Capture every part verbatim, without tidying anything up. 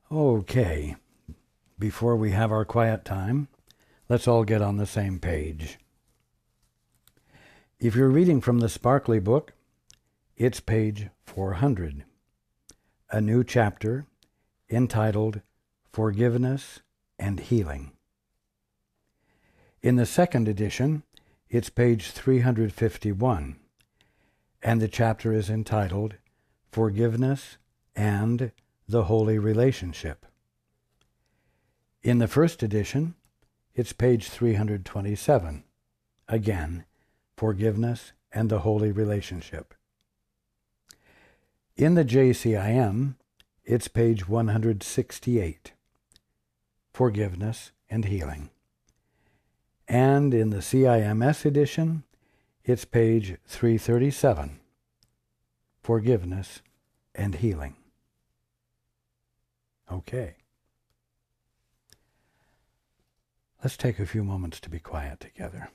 Okay, before we have our quiet time, let's all get on the same page. If you're reading from the Sparkly book, it's page four hundred, a new chapter entitled Forgiveness and Healing. In the second edition, it's page three hundred fifty-one, and the chapter is entitled Forgiveness and the Holy Relationship. In the first edition, it's page three hundred twenty-seven, again, Forgiveness and the Holy Relationship. In the J C I M, it's page one hundred sixty-eight, Forgiveness and Healing. And in the C I M S edition, it's page three thirty-seven, Forgiveness and Healing. Okay. Let's take a few moments to be quiet together.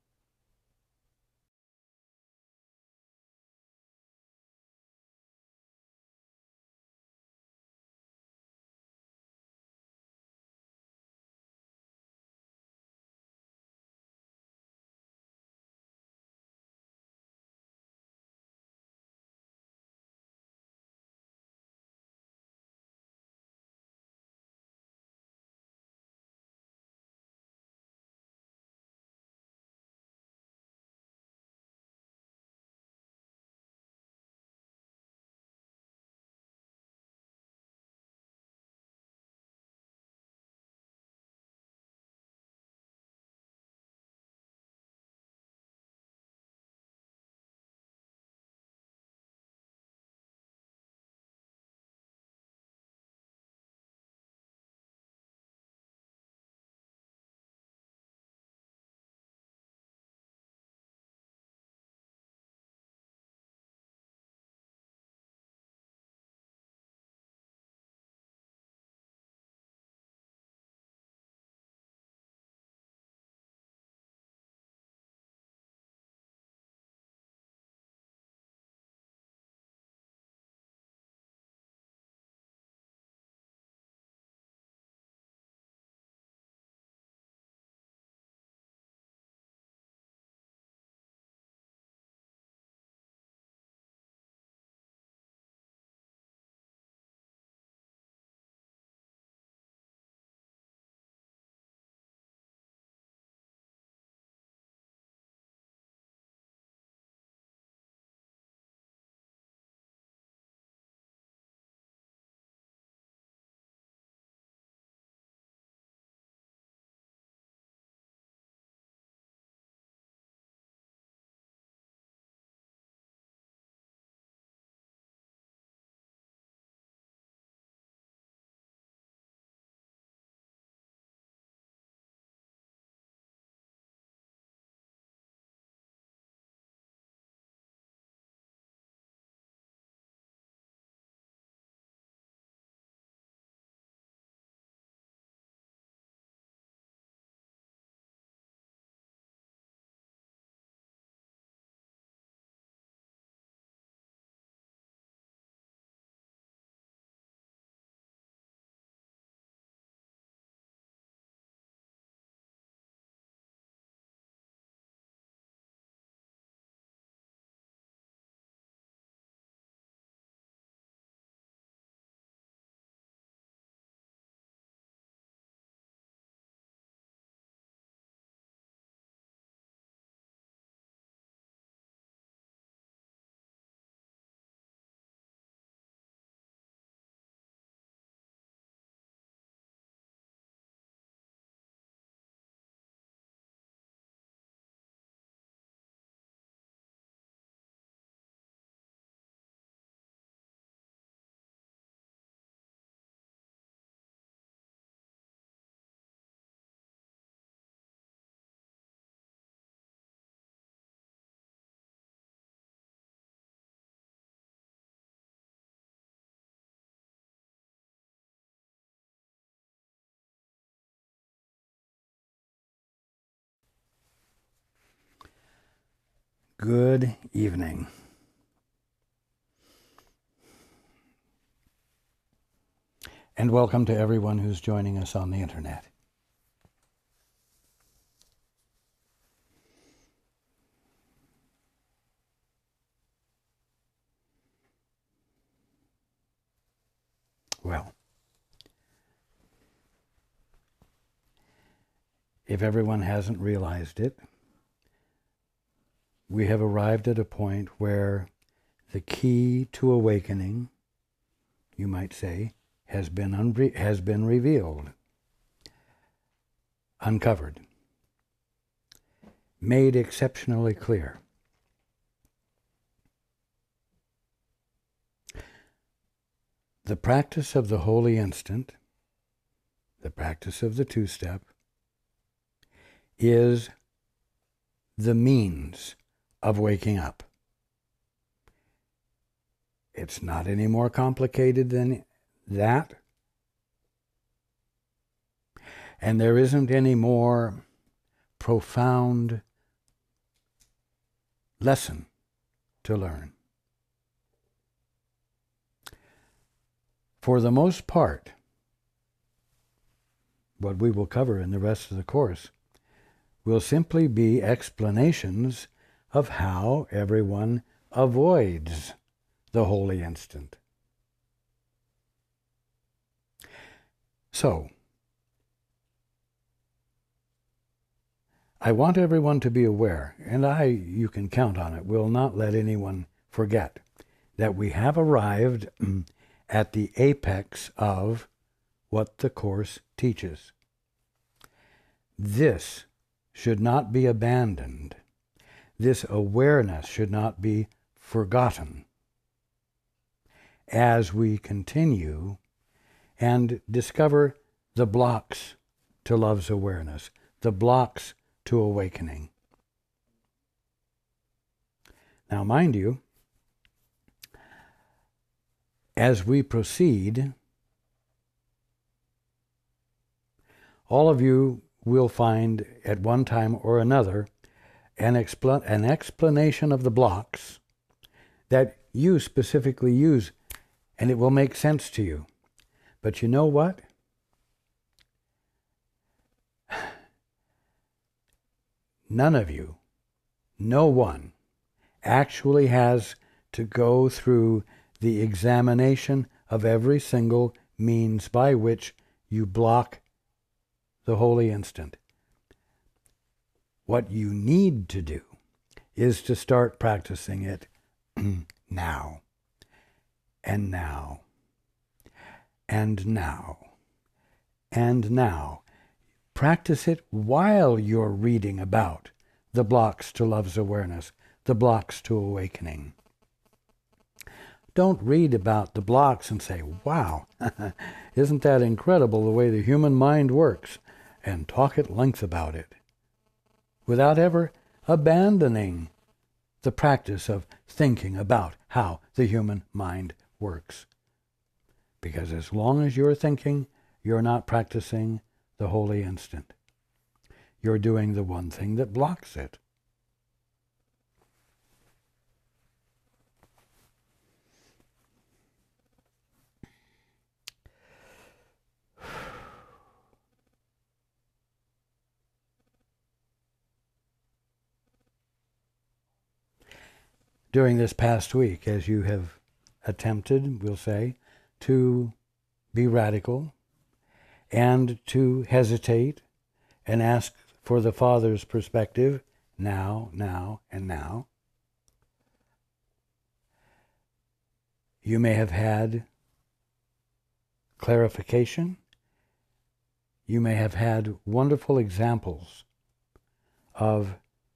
Good evening. and welcome to everyone who's joining us on the internet. Well, if everyone hasn't realized it, we have arrived at a point where the key to awakening, you might say, has been unre- has been revealed, uncovered, made exceptionally clear. The practice of the holy instant, the practice of the two-step, is the means of waking up. It's not any more complicated than that. And there isn't any more profound lesson to learn. For the most part, what we will cover in the rest of the course will simply be explanations of how everyone avoids the holy instant. So, I want everyone to be aware, and I, you can count on it, will not let anyone forget that we have arrived at the apex of what the Course teaches. This should not be abandoned. This awareness should not be forgotten as we continue and discover the blocks to love's awareness, the blocks to awakening. Now, mind you, as we proceed, all of you will find at one time or another an, expl- an explanation of the blocks that you specifically use, and it will make sense to you. But you know what? None of you, no one, actually has to go through the examination of every single means by which you block the holy instant. What you need to do is to start practicing it now, and now, and now, and now. Practice it while you're reading about the blocks to love's awareness, the blocks to awakening. Don't read about the blocks and say, wow, isn't that incredible the way the human mind works, and talk at length about it, without ever abandoning the practice of thinking about how the human mind works. Because as long as you're thinking, you're not practicing the holy instant. You're doing the one thing that blocks it. During this past week, as you have attempted, we'll say, to be radical and to hesitate and ask for the Father's perspective now, now, and now, you may have had clarification. You may have had wonderful examples of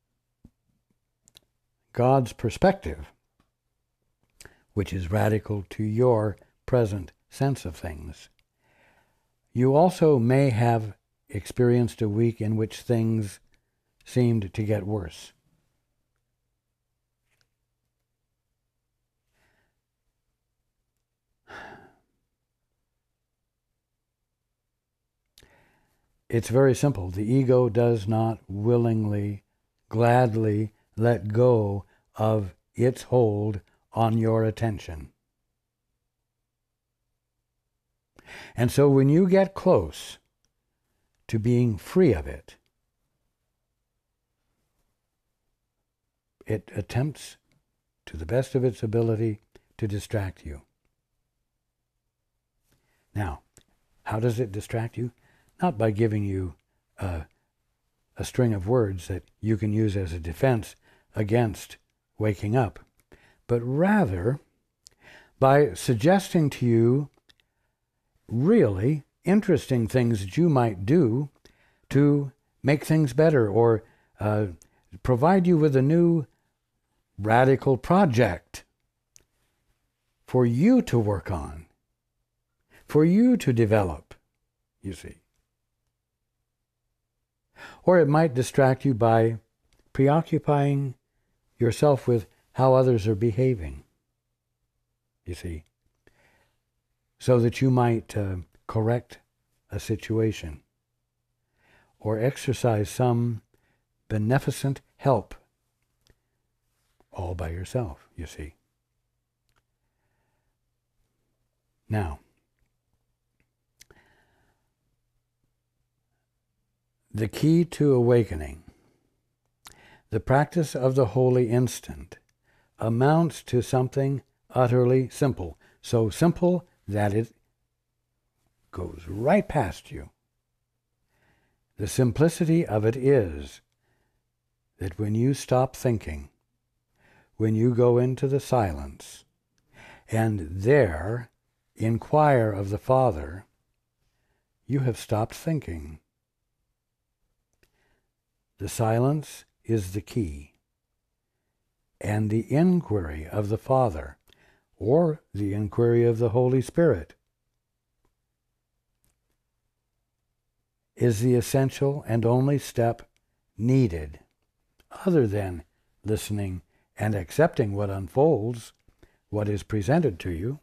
God's perspective, which is radical to your present sense of things. You also may have experienced a week in which things seemed to get worse. It's very simple. The ego does not willingly, gladly let go of its hold on your attention. And so when you get close to being free of it, it attempts, to the best of its ability, to distract you. Now, how does it distract you? Not by giving you a, a string of words that you can use as a defense against waking up, but rather by suggesting to you really interesting things that you might do to make things better, or uh, provide you with a new radical project for you to work on, for you to develop, you see. Or it might distract you by preoccupying yourself with how others are behaving, you see, so that you might uh, correct a situation or exercise some beneficent help all by yourself, you see. Now, the key to awakening, the practice of the holy instant, amounts to something utterly simple. So simple that it goes right past you. The simplicity of it is that when you stop thinking, when you go into the silence, and there inquire of the Father, you have stopped thinking. The silence is the key, and the inquiry of the Father, or the inquiry of the Holy Spirit, is the essential and only step needed, other than listening and accepting what unfolds, what is presented to you.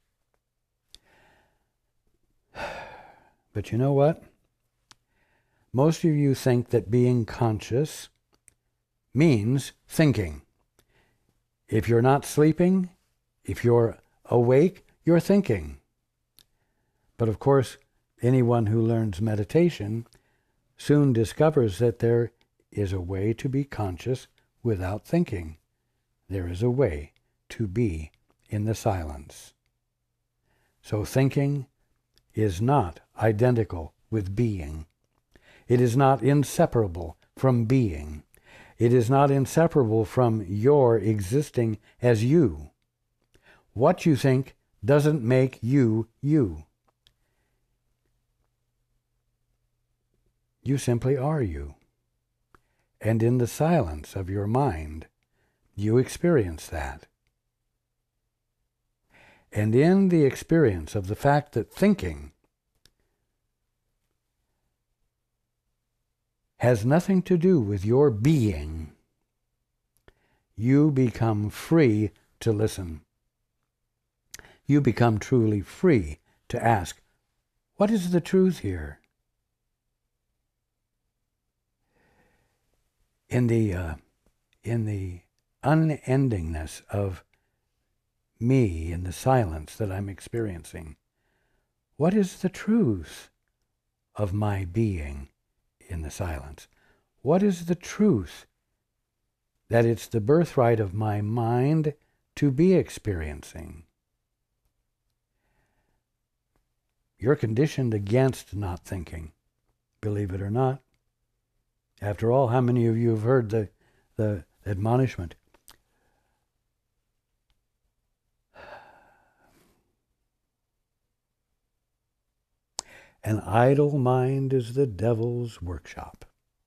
But you know what? Most of you think that being conscious means thinking. If you're not sleeping, if you're awake, you're thinking. But of course, anyone who learns meditation soon discovers that there is a way to be conscious without thinking. There is a way to be in the silence. So thinking is not identical with being. It is not inseparable from being. It is not inseparable from your existing as you. What you think doesn't make you you. You simply are you. And in the silence of your mind, you experience that. And in the experience of the fact that thinking has nothing to do with your being, you become free to listen. You become truly free to ask, what is the truth here? In the, uh, in the unendingness of me, in the silence that I'm experiencing, what is the truth of my being in the silence? What is the truth that it's the birthright of my mind to be experiencing? You're conditioned against not thinking, believe it or not. After all, how many of you have heard the, the admonishment? An idle mind is the devil's workshop.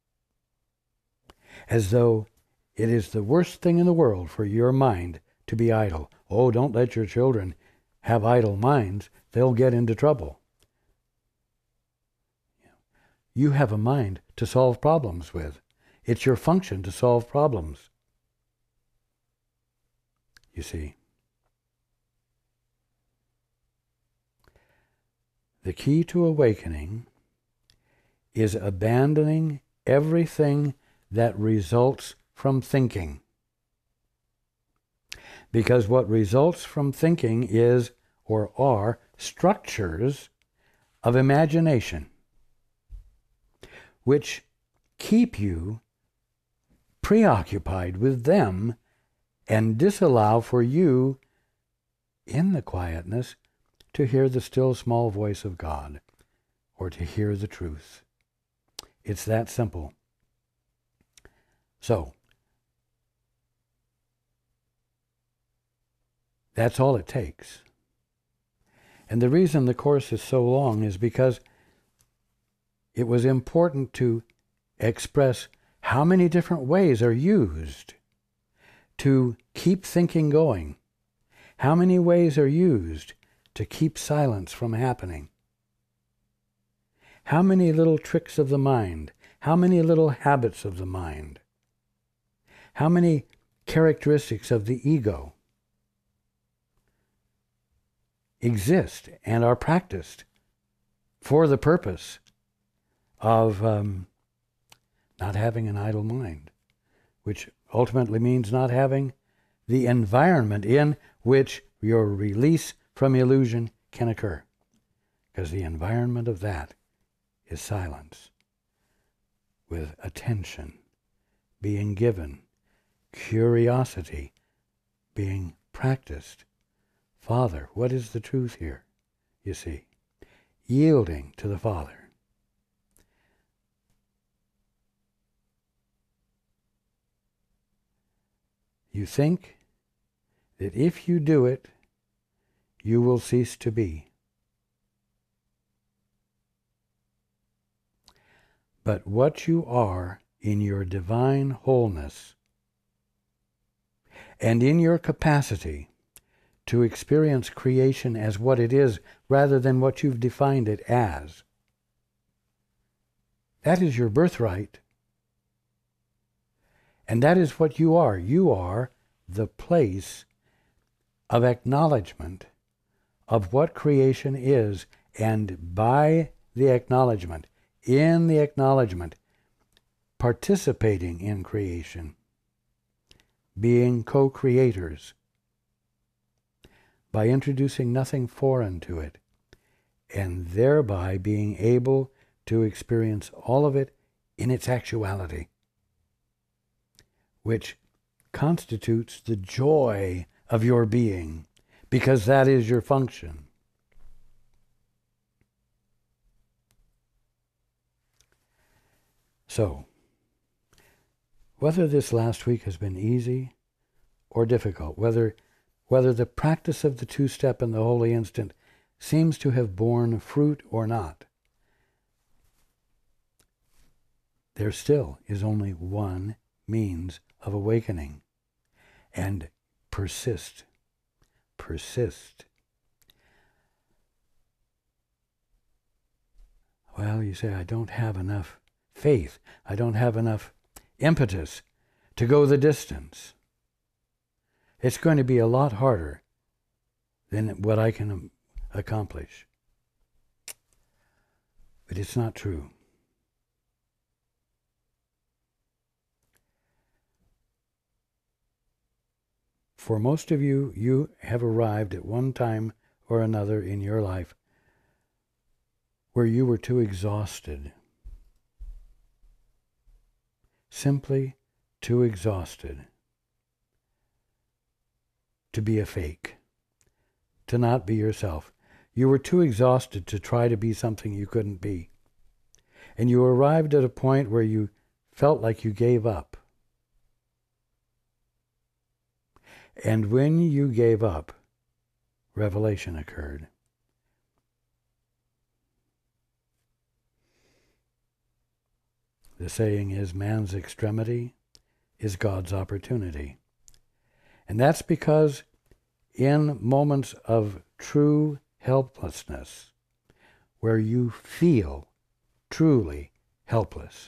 As though it is the worst thing in the world for your mind to be idle. Oh, don't let your children have idle minds. They'll get into trouble. You have a mind to solve problems with. It's your function to solve problems. You see. The key to awakening is abandoning everything that results from thinking. Because what results from thinking is, or are, structures of imagination, which keep you preoccupied with them and disallow for you, in the quietness, to hear the still small voice of God, or to hear the truth. It's that simple. So, that's all it takes. And the reason the course is so long is because it was important to express how many different ways are used to keep thinking going. How many ways are used to keep silence from happening? How many little tricks of the mind? How many little habits of the mind? How many characteristics of the ego exist and are practiced for the purpose of um, not having an idle mind, which ultimately means not having the environment in which your release from illusion can occur. Because the environment of that is silence, with attention being given, curiosity being practiced. Father, what is the truth here? You see, yielding to the Father. You think that if you do it, you will cease to be. But what you are in your divine wholeness and in your capacity to experience creation as what it is rather than what you've defined it as, that is your birthright. And that is what you are. You are the place of acknowledgement of what creation is, and by the acknowledgement, in the acknowledgement, participating in creation, being co-creators, by introducing nothing foreign to it, and thereby being able to experience all of it in its actuality, which constitutes the joy of your being, because that is your function. So, whether this last week has been easy or difficult, whether whether the practice of the two-step and the holy instant seems to have borne fruit or not, there still is only one means of awakening. And persist. Persist. Well, you say, I don't have enough faith. I don't have enough impetus to go the distance. It's going to be a lot harder than what I can accomplish. But it's not true. For most of you, you have arrived at one time or another in your life where you were too exhausted. Simply too exhausted to be a fake, to not be yourself. You were too exhausted to try to be something you couldn't be. And you arrived at a point where you felt like you gave up. And when you gave up, revelation occurred. The saying is, man's extremity is God's opportunity. And that's because in moments of true helplessness, where you feel truly helpless,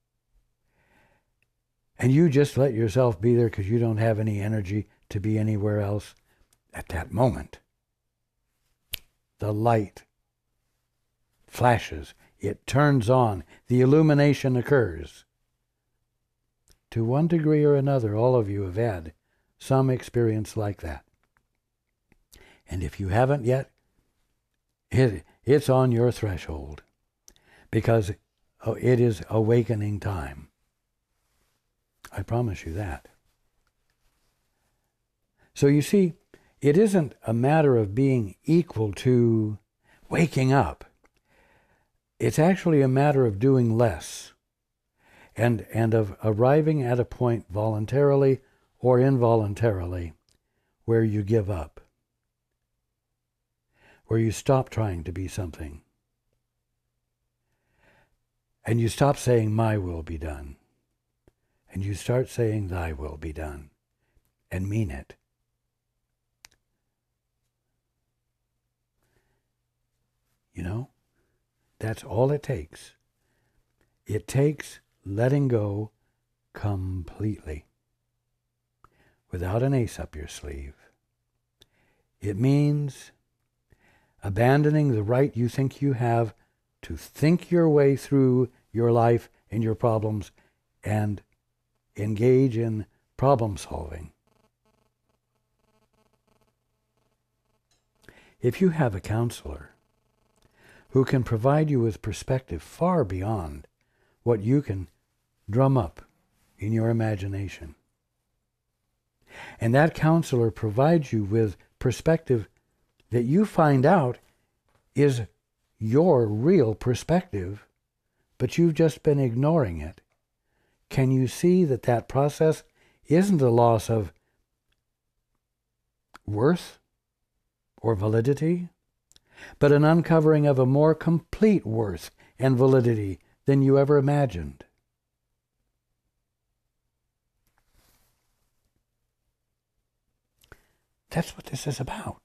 and you just let yourself be there because you don't have any energy to be anywhere else, at that moment, the light flashes, it turns on, the illumination occurs. To one degree or another, all of you have had some experience like that. And if you haven't yet, it, It's on your threshold because it is awakening time. I promise you that. So you see, it isn't a matter of being equal to waking up. It's actually a matter of doing less and, and of arriving at a point voluntarily or involuntarily where you give up, where you stop trying to be something, and you stop saying, my will be done, and you start saying, thy will be done, and mean it. You know, that's all it takes. It takes letting go completely, without an ace up your sleeve. It means abandoning the right you think you have to think your way through your life and your problems and engage in problem solving. If you have a counselor who can provide you with perspective far beyond what you can drum up in your imagination, and that counselor provides you with perspective that you find out is your real perspective, but you've just been ignoring it, can you see that that process isn't a loss of worth or validity, but an uncovering of a more complete worth and validity than you ever imagined? That's what this is about.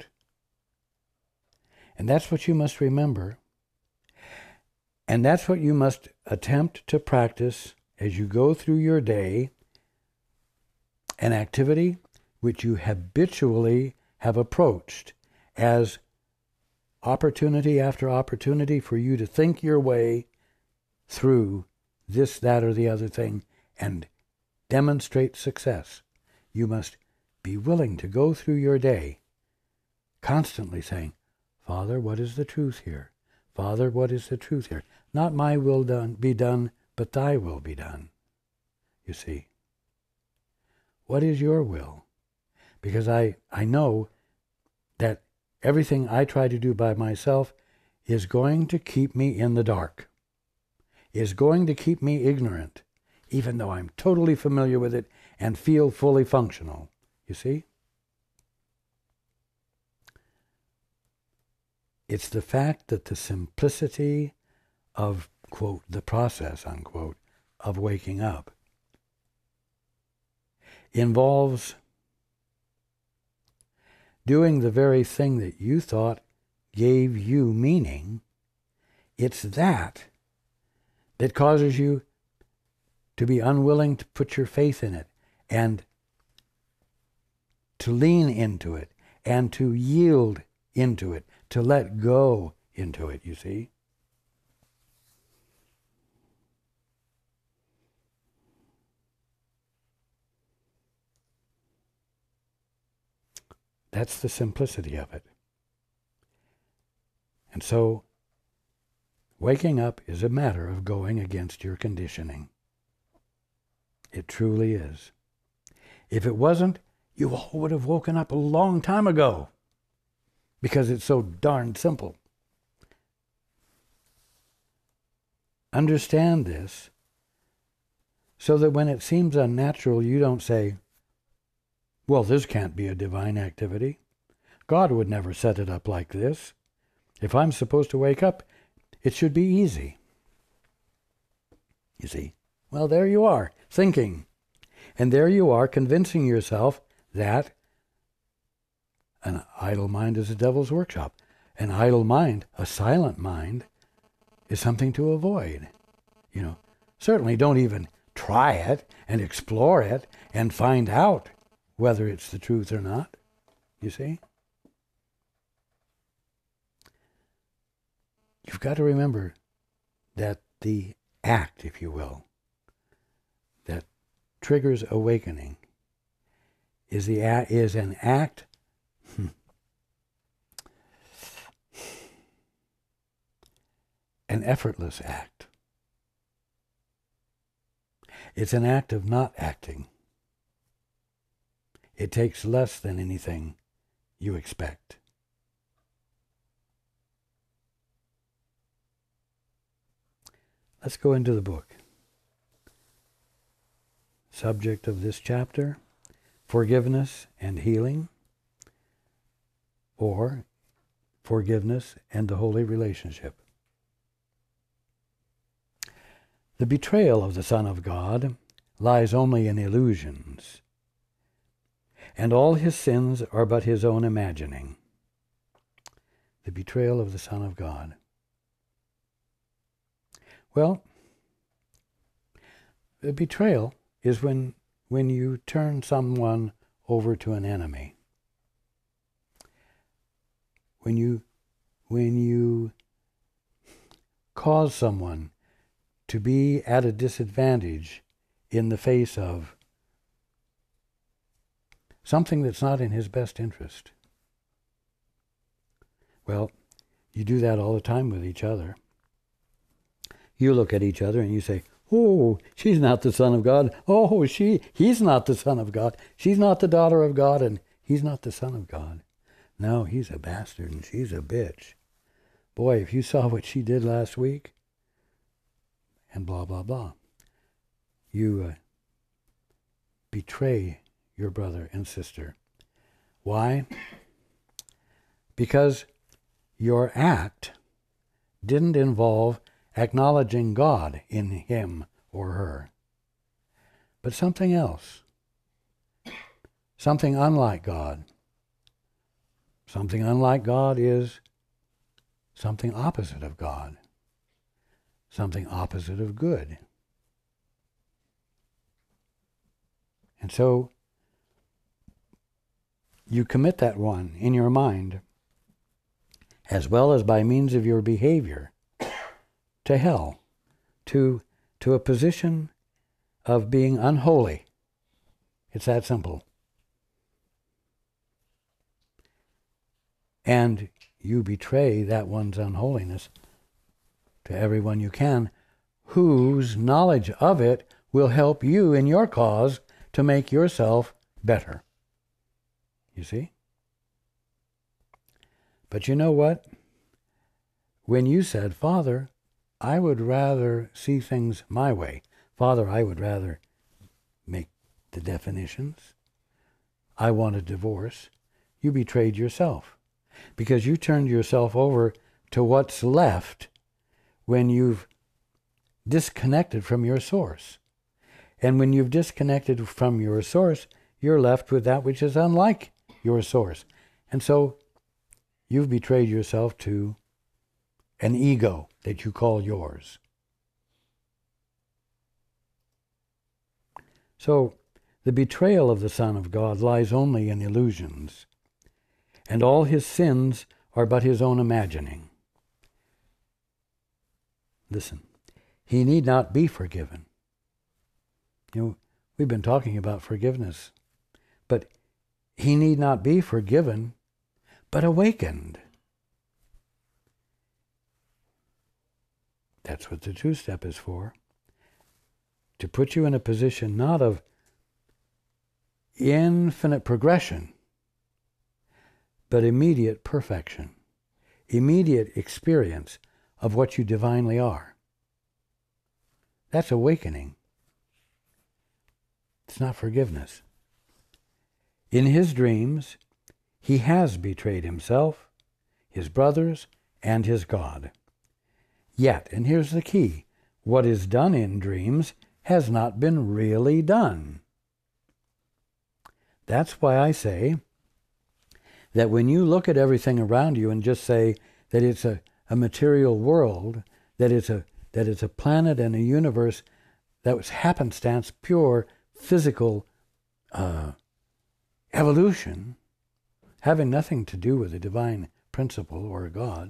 And that's what you must remember. And that's what you must attempt to practice as you go through your day, an activity which you habitually have approached as opportunity after opportunity for you to think your way through this, that, or the other thing and demonstrate success. You must be willing to go through your day constantly saying, Father, what is the truth here? Father, what is the truth here? Not my will done be done, but thy will be done. You see. What is your will? Because I, I know that everything I try to do by myself is going to keep me in the dark, is going to keep me ignorant, even though I'm totally familiar with it and feel fully functional. You see? It's the fact that the simplicity of, quote, the process, unquote, of waking up involves doing the very thing that you thought gave you meaning. It's that that causes you to be unwilling to put your faith in it and to lean into it and to yield into it, to let go into it, you see. That's the simplicity of it. And so, waking up is a matter of going against your conditioning. It truly is. If it wasn't, you all would have woken up a long time ago, because it's so darn simple. Understand this so that when it seems unnatural, you don't say, well, this can't be a divine activity. God would never set it up like this. If I'm supposed to wake up, it should be easy. You see? Well, there you are, thinking. And there you are, convincing yourself that an idle mind is a devil's workshop. An idle mind, a silent mind, is something to avoid. You know, certainly don't even try it and explore it and find out whether it's the truth or not. You see? You've got to remember that the act, if you will, that triggers awakening is the is an act hmm, an effortless act. It's an act of not acting. It takes less than anything you expect. Let's go into the book. Subject of this chapter, forgiveness and healing, or forgiveness and the holy relationship. The betrayal of the Son of God lies only in illusions, and all his sins are but his own imagining. The betrayal of the Son of God. Well, the betrayal is when, when you turn someone over to an enemy. When you, when you cause someone to be at a disadvantage in the face of something that's not in his best interest. Well, you do that all the time with each other. You look at each other and you say, oh, she's not the Son of God. Oh, she, he's not the Son of God. She's not the daughter of God, and he's not the Son of God. No, he's a bastard and she's a bitch. Boy, if you saw what she did last week, and blah, blah, blah. You uh, betray your brother and sister. Why? Because your act didn't involve acknowledging God in him or her, but something else, something unlike God. Something unlike God is something opposite of God, something opposite of good. And so you commit that one in your mind, as well as by means of your behavior, to hell, to, to a position of being unholy. It's that simple. And you betray that one's unholiness to everyone you can, whose knowledge of it will help you in your cause to make yourself better. You see? But you know what? When you said, Father, I would rather see things my way. Father, I would rather make the definitions. I want a divorce. You betrayed yourself because you turned yourself over to what's left when you've disconnected from your source. And when you've disconnected from your source, you're left with that which is unlike your source. And so you've betrayed yourself to an ego that you call yours. So the betrayal of the Son of God lies only in illusions, and all his sins are but his own imagining. Listen, he need not be forgiven. You know, we've been talking about forgiveness, but he need not be forgiven, but awakened. That's what the two-step is for. To put you in a position not of infinite progression, but immediate perfection, immediate experience of what you divinely are. That's awakening. It's not forgiveness. In his dreams, he has betrayed himself, his brothers, and his God. Yet, and here's the key, what is done in dreams has not been really done. That's why I say that when you look at everything around you and just say that it's a, a material world, that it's a that it's a planet and a universe that was happenstance, pure physical uh, evolution, having nothing to do with a divine principle or a God,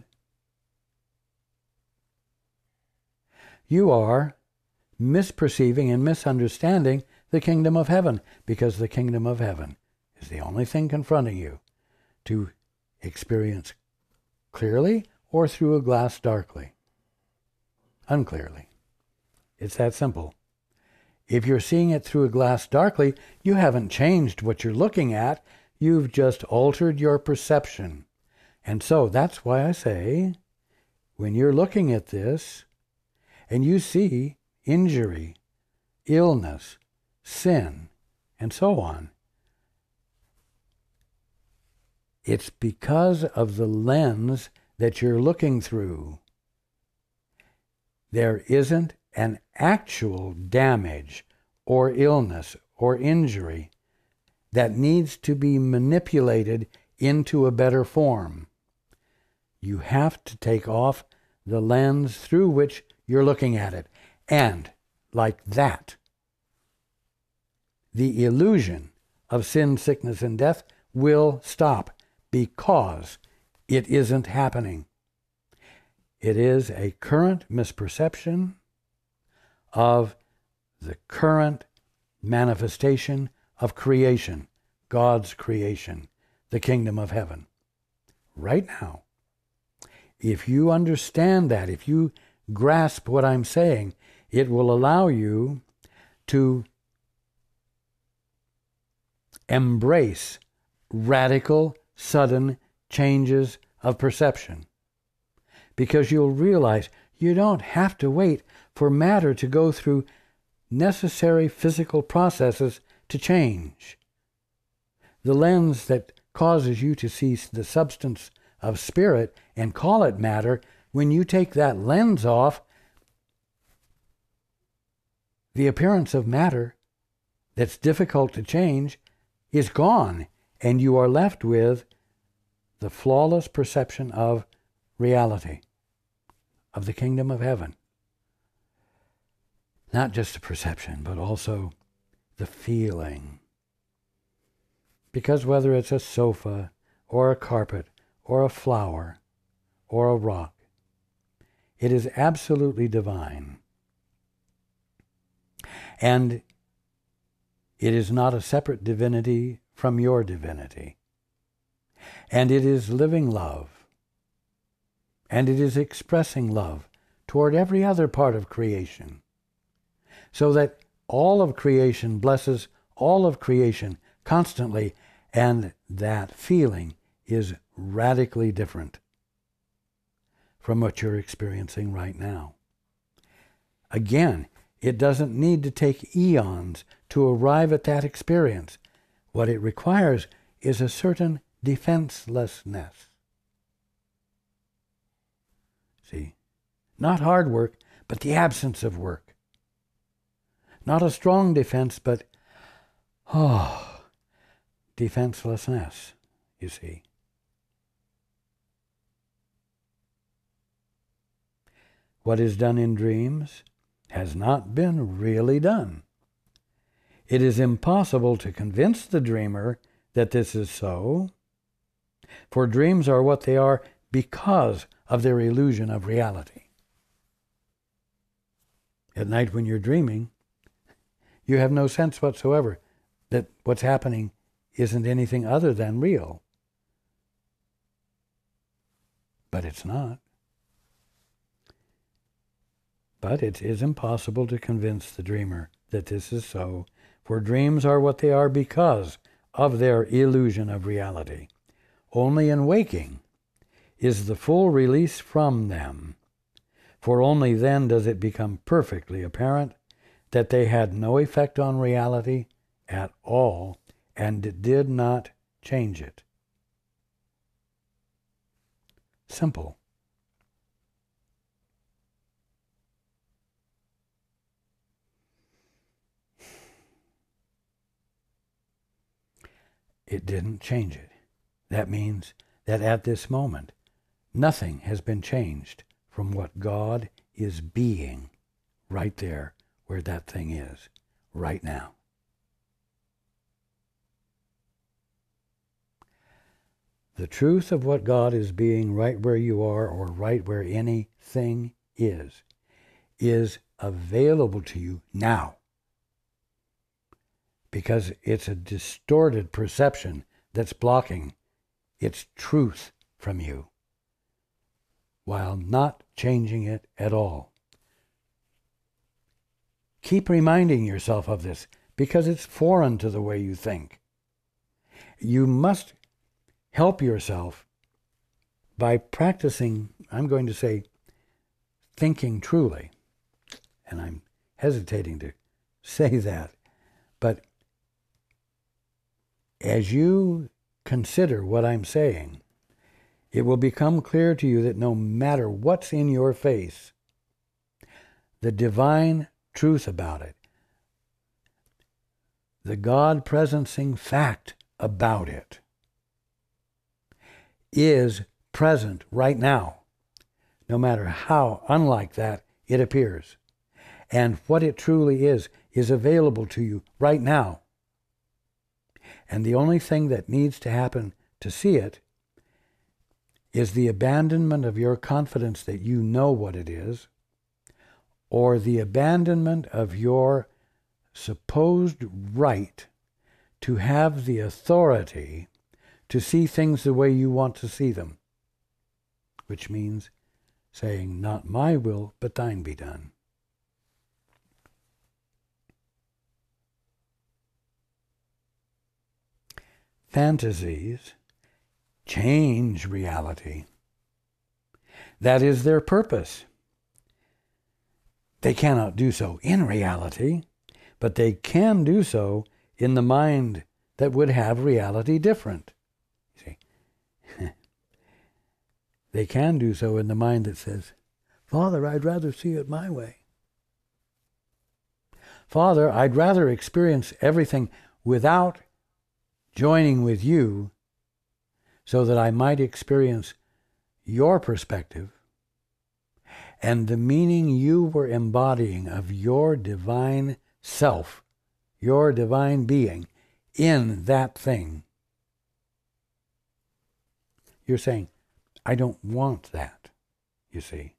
you are misperceiving and misunderstanding the kingdom of heaven, because the kingdom of heaven is the only thing confronting you to experience clearly or through a glass darkly. unclearly. It's that simple. If you're seeing it through a glass darkly, you haven't changed what you're looking at. You've just altered your perception. And so that's why I say, when you're looking at this and you see injury, illness, sin, and so on, it's because of the lens that you're looking through. There isn't an actual damage or illness or injury that needs to be manipulated into a better form. You have to take off the lens through which you're looking at it. And, like that, the illusion of sin, sickness, and death will stop, because it isn't happening. It is a current misperception of the current manifestation of creation, God's creation, the kingdom of heaven. Right now, if you understand that, if you grasp what I'm saying, it will allow you to embrace radical, sudden changes of perception. Because you'll realize you don't have to wait for matter to go through necessary physical processes to change. The lens that causes you to see the substance of spirit and call it matter, when you take that lens off, the appearance of matter that's difficult to change is gone, and you are left with the flawless perception of reality, of the kingdom of heaven. Not just the perception, but also the feeling. Because whether it's a sofa, or a carpet, or a flower, or a rock, it is absolutely divine. And it is not a separate divinity from your divinity. And it is living love. And it is expressing love toward every other part of creation. So that all of creation blesses all of creation constantly, and that feeling is radically different from what you're experiencing right now. Again, it doesn't need to take eons to arrive at that experience. What it requires is a certain defenselessness. See? Not hard work, but the absence of work. Not a strong defense, but, oh, defenselessness, you see. What is done in dreams has not been really done. It is impossible to convince the dreamer that this is so, for dreams are what they are because of their illusion of reality. At night when you're dreaming, you have no sense whatsoever that what's happening isn't anything other than real. But it's not. But it is impossible to convince the dreamer that this is so, for dreams are what they are because of their illusion of reality. Only in waking is the full release from them, for only then does it become perfectly apparent that they had no effect on reality at all and did not change it. Simple. It didn't change it. That means that at this moment, nothing has been changed from what God is being right there where that thing is, right now. The truth of what God is being right where you are, or right where anything is, is available to you now. Because it's a distorted perception that's blocking its truth from you, while not changing it at all. keep reminding yourself of this because it's foreign to the way you think. You must help yourself by practicing, I'm going to say, thinking truly. And I'm hesitating to say that. But as you consider what I'm saying, it will become clear to you that no matter what's in your face, the divine truth about it, the God-presencing fact about it, is present right now, no matter how unlike that it appears. And what it truly is, is available to you right now. And the only thing that needs to happen to see it is the abandonment of your confidence that you know what it is, or the abandonment of your supposed right to have the authority to see things the way you want to see them, which means saying, not my will, but thine be done. Fantasies change reality. That is their purpose. They cannot do so in reality, but they can do so in the mind that would have reality different. See, they can do so in the mind that says, Father, I'd rather see it my way. Father, I'd rather experience everything without joining with you so that I might experience your perspective and the meaning you were embodying of your divine self, your divine being in that thing. You're saying, I don't want that, you see.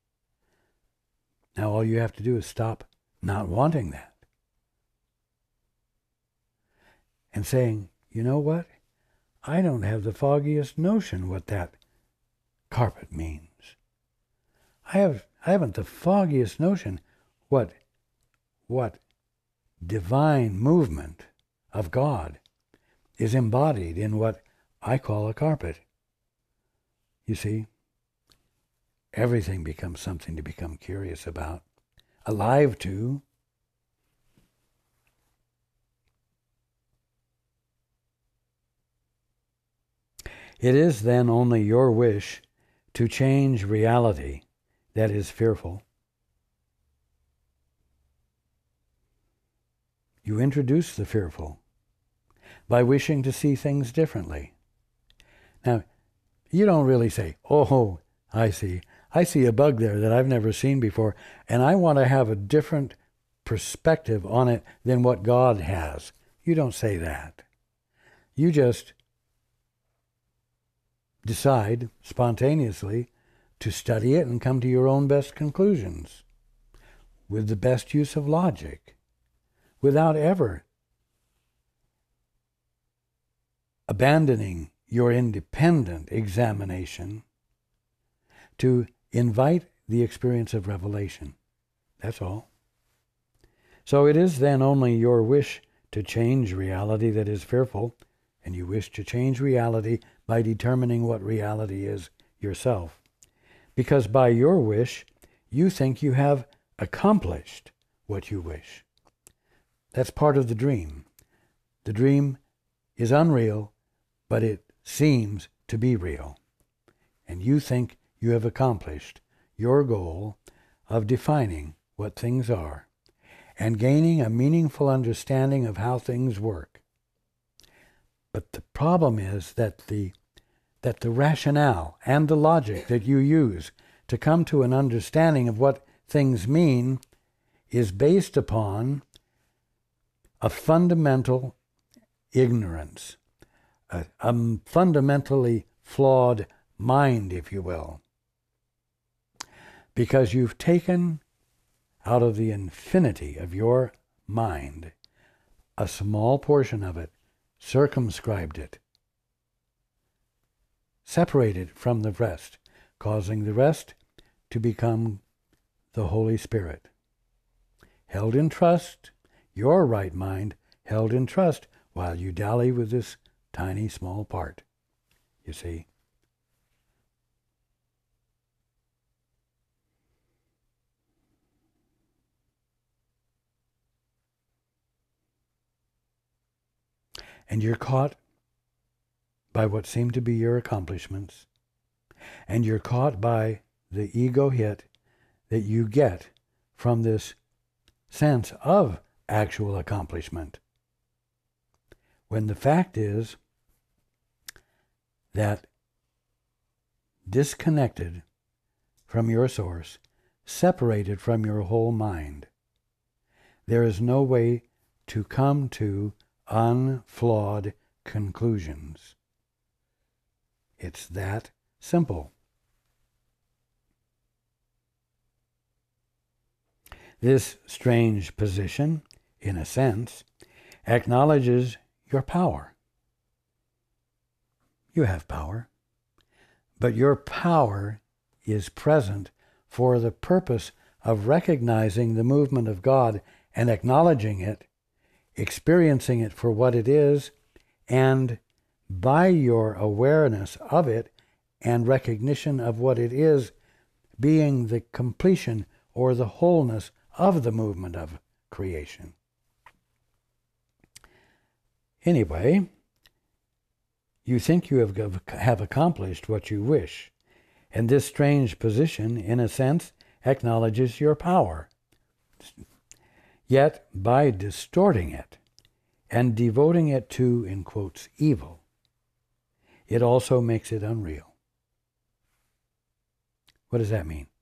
Now all you have to do is stop not wanting that and saying, you know what? I don't have the foggiest notion what that carpet means. I have I haven't the foggiest notion what what divine movement of God is embodied in what I call a carpet. You see, everything becomes something to become curious about, alive to. It is then only your wish to change reality that is fearful. You introduce the fearful by wishing to see things differently. Now, you don't really say, oh, I see. I see a bug there that I've never seen before, and I want to have a different perspective on it than what God has. You don't say that. You just decide spontaneously to study it and come to your own best conclusions with the best use of logic, without ever abandoning your independent examination to invite the experience of revelation. That's all. So it is then only your wish to change reality that is fearful, and you wish to change reality by determining what reality is yourself. Because by your wish, you think you have accomplished what you wish. That's part of the dream. The dream is unreal, but it seems to be real. And you think you have accomplished your goal of defining what things are and gaining a meaningful understanding of how things work. But the problem is that the that the rationale and the logic that you use to come to an understanding of what things mean is based upon a fundamental ignorance, a, a fundamentally flawed mind, if you will. Because you've taken out of the infinity of your mind a small portion of it, circumscribed it, separated from the rest, causing the rest to become the Holy Spirit. held in trust, your right mind held in trust while you dally with this tiny small part, you see. And you're caught by what seem to be your accomplishments, and you're caught by the ego hit that you get from this sense of actual accomplishment. When the fact is that disconnected from your source, separated from your whole mind, there is no way to come to unflawed conclusions. It's that simple. This strange position, in a sense, acknowledges your power. You have power, but your power is present for the purpose of recognizing the movement of God and acknowledging it, experiencing it for what it is, and by your awareness of it and recognition of what it is, being the completion or the wholeness of the movement of creation. Anyway, you think you have, have accomplished what you wish, and this strange position, in a sense, acknowledges your power. Yet, by distorting it and devoting it to, in quotes, evil, it also makes it unreal. What does that mean?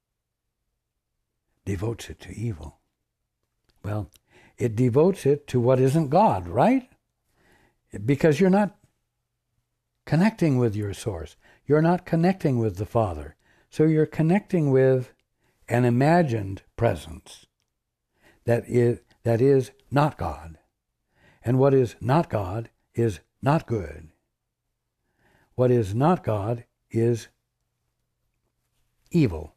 Devotes it to evil. Well, it devotes it to what isn't God, right? Because you're not connecting with your source. You're not connecting with the Father. So you're connecting with an imagined presence that is, that is not God. And what is not God is not good. What is not God is evil.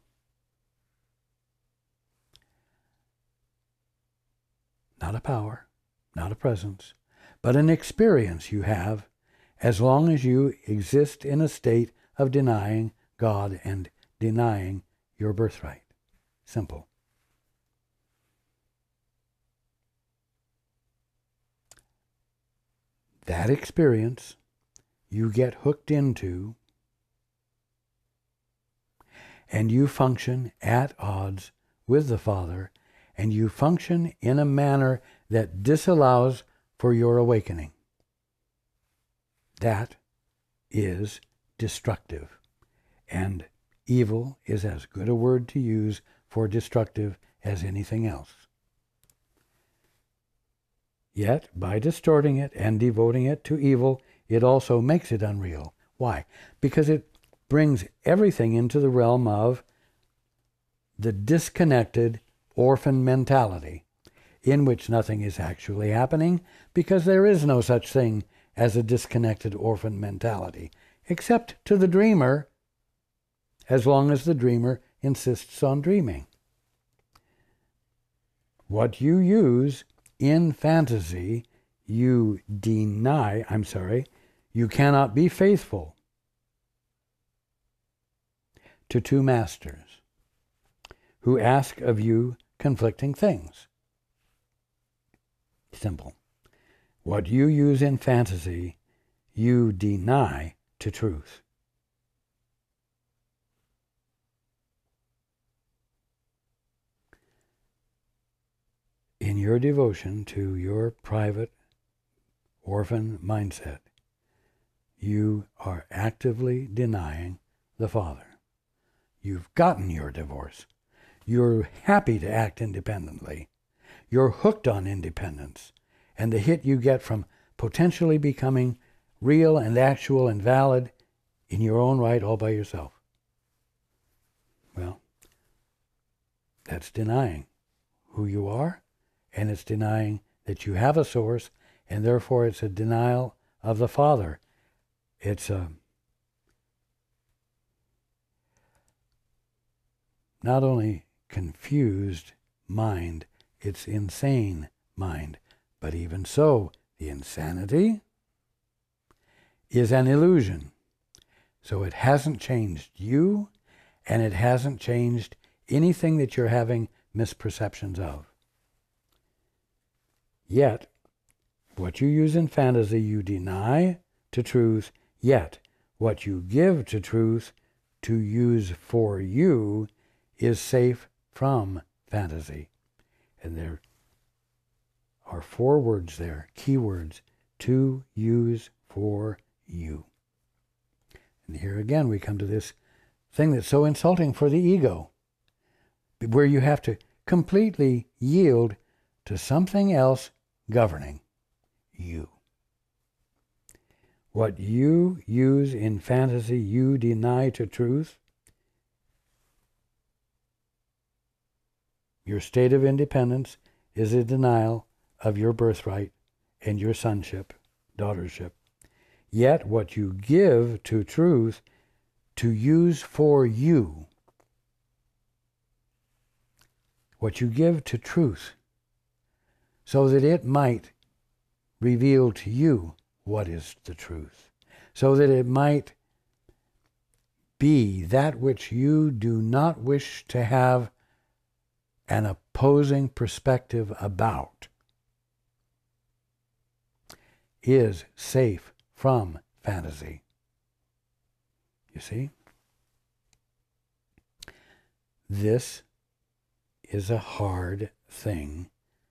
Not a power, not a presence, but an experience you have as long as you exist in a state of denying God and denying your birthright. Simple. That experience you get hooked into, and you function at odds with the Father, and you function in a manner that disallows for your awakening. That is destructive. And evil is as good a word to use for destructive as anything else. Yet, by distorting it and devoting it to evil, it also makes it unreal. Why? Because it brings everything into the realm of the disconnected orphan mentality, in which nothing is actually happening, because there is no such thing as a disconnected orphan mentality, except to the dreamer, as long as the dreamer insists on dreaming. What you use in fantasy, you deny, I'm sorry, you cannot be faithful to two masters who ask of you conflicting things. Simple. What you use in fantasy, you deny to truth. In your devotion to your private orphan mindset, you are actively denying the Father. You've gotten your divorce. You're happy to act independently. You're hooked on independence. And the hit you get from potentially becoming real and actual and valid in your own right all by yourself. Well, that's denying who you are, and it's denying that you have a source, and therefore it's a denial of the Father. It's a not only confused mind, its insane mind. But even so, the insanity is an illusion. So it hasn't changed you, and it hasn't changed anything that you're having misperceptions of. Yet, what you use in fantasy you deny to truth, yet what you give to truth to use for you is safe from fantasy. And there are four words there, keywords, to use for you. And here again we come to this thing that's so insulting for the ego, where you have to completely yield to something else governing you. What you use in fantasy, you deny to truth. Your state of independence is a denial of your birthright and your sonship, daughtership. Yet what you give to truth to use for you, what you give to truth so that it might reveal to you what is the truth, so that it might be that which you do not wish to have an opposing perspective about, is safe from fantasy. You see? This is a hard thing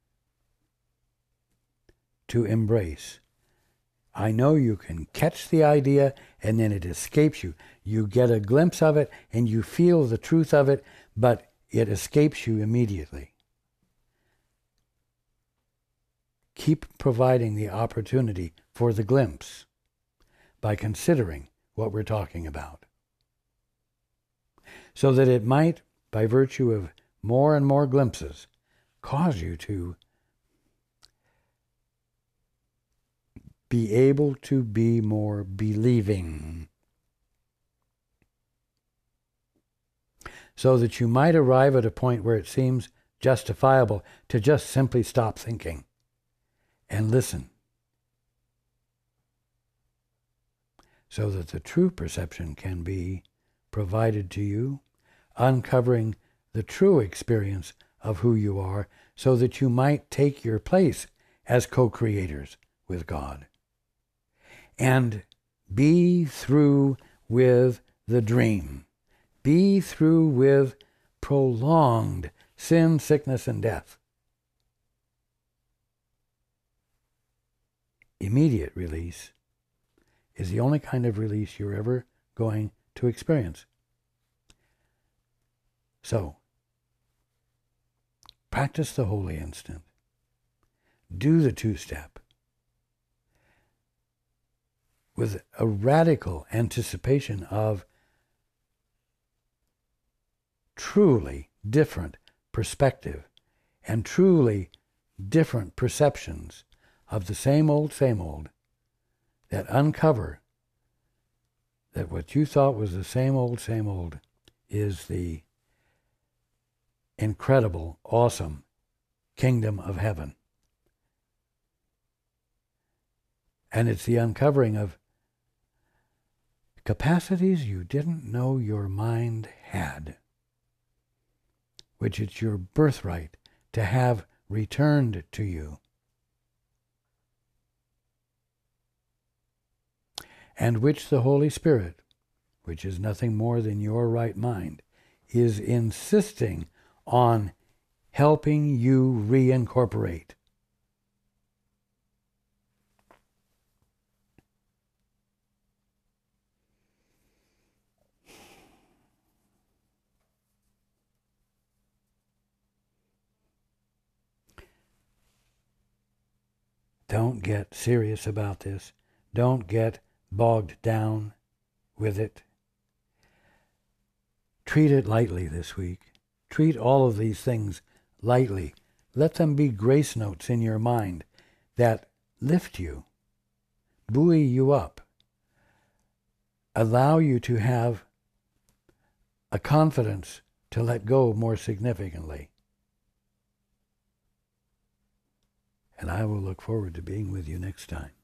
to embrace. I know you can catch the idea and then it escapes you. You get a glimpse of it and you feel the truth of it, but it escapes you immediately. Keep providing the opportunity for the glimpse by considering what we're talking about, so that it might, by virtue of more and more glimpses, cause you to be able to be more believing, so that you might arrive at a point where it seems justifiable to just simply stop thinking and listen, so that the true perception can be provided to you, uncovering the true experience of who you are, so that you might take your place as co-creators with God and be through with the dream, be through with prolonged sin, sickness, and death. Immediate release is the only kind of release you're ever going to experience. So, practice the holy instant. Do the two-step with a radical anticipation of truly different perspective and truly different perceptions of the same old, same old, that uncover that what you thought was the same old, same old is the incredible, awesome kingdom of heaven. And it's the uncovering of capacities you didn't know your mind had, which it's your birthright to have returned to you. And which the Holy Spirit, which is nothing more than your right mind, is insisting on helping you reincorporate. Don't get serious about this. Don't get bogged down with it. Treat it lightly this week. Treat all of these things lightly. Let them be grace notes in your mind that lift you, buoy you up, allow you to have a confidence to let go more significantly. and I will look forward to being with you next time.